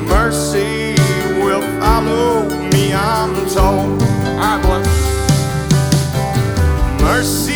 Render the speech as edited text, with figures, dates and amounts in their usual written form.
Mercy will follow me, I'm told. All right, boy. Mercy